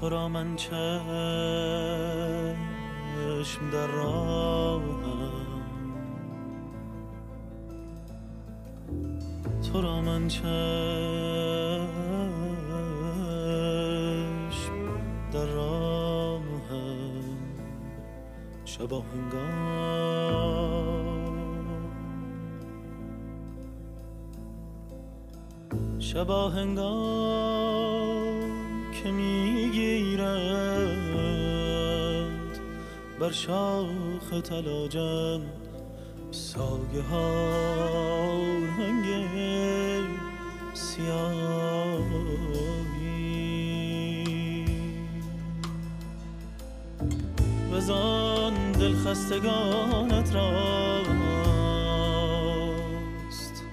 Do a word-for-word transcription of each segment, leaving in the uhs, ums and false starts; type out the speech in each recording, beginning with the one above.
تو را من چشم در راهم، تو را من چشم در راهم، شبا هنگام شبا هنگام که میگیرند بر شاخ تلاجم سایه ها رنگ سیاهی، وزان دل خستگانت راست،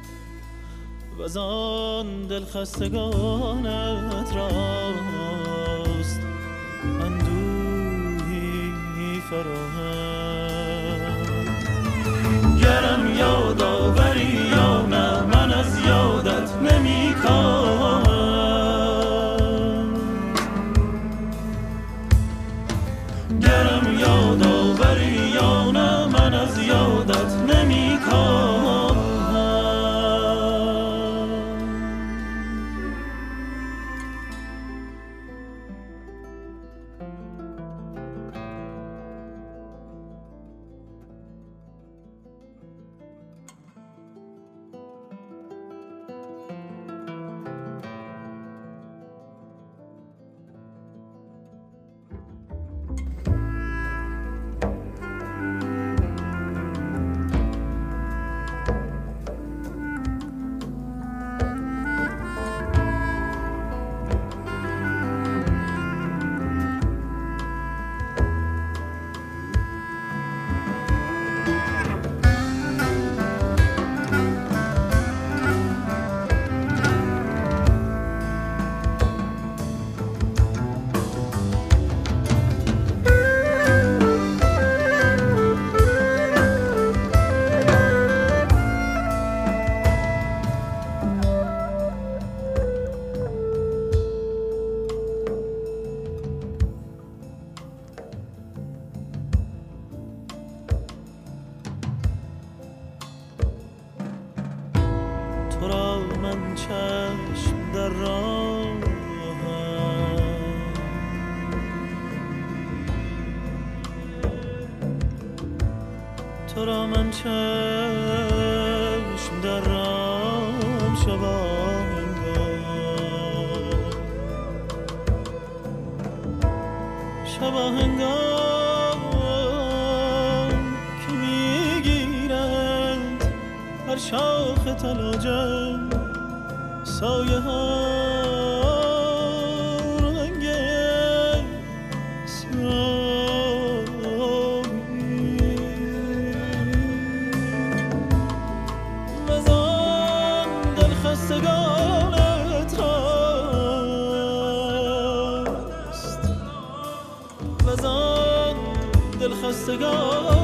وزان دل خستگانت راست اندوهی فراهم. گرم یاد آوری یا نه من از یادت نمی کاهم، گرم یاد آوری یا نه من از یادت نمی کاهم. تو را من چشم در راهم، تو را من چشم در راهم، شبا هنگام شبا هنگام که میگیرند بر شاخ تلاجم سایه ها رنگ سیاهی، وزان دل خستگانت راست، وزان دل خستگان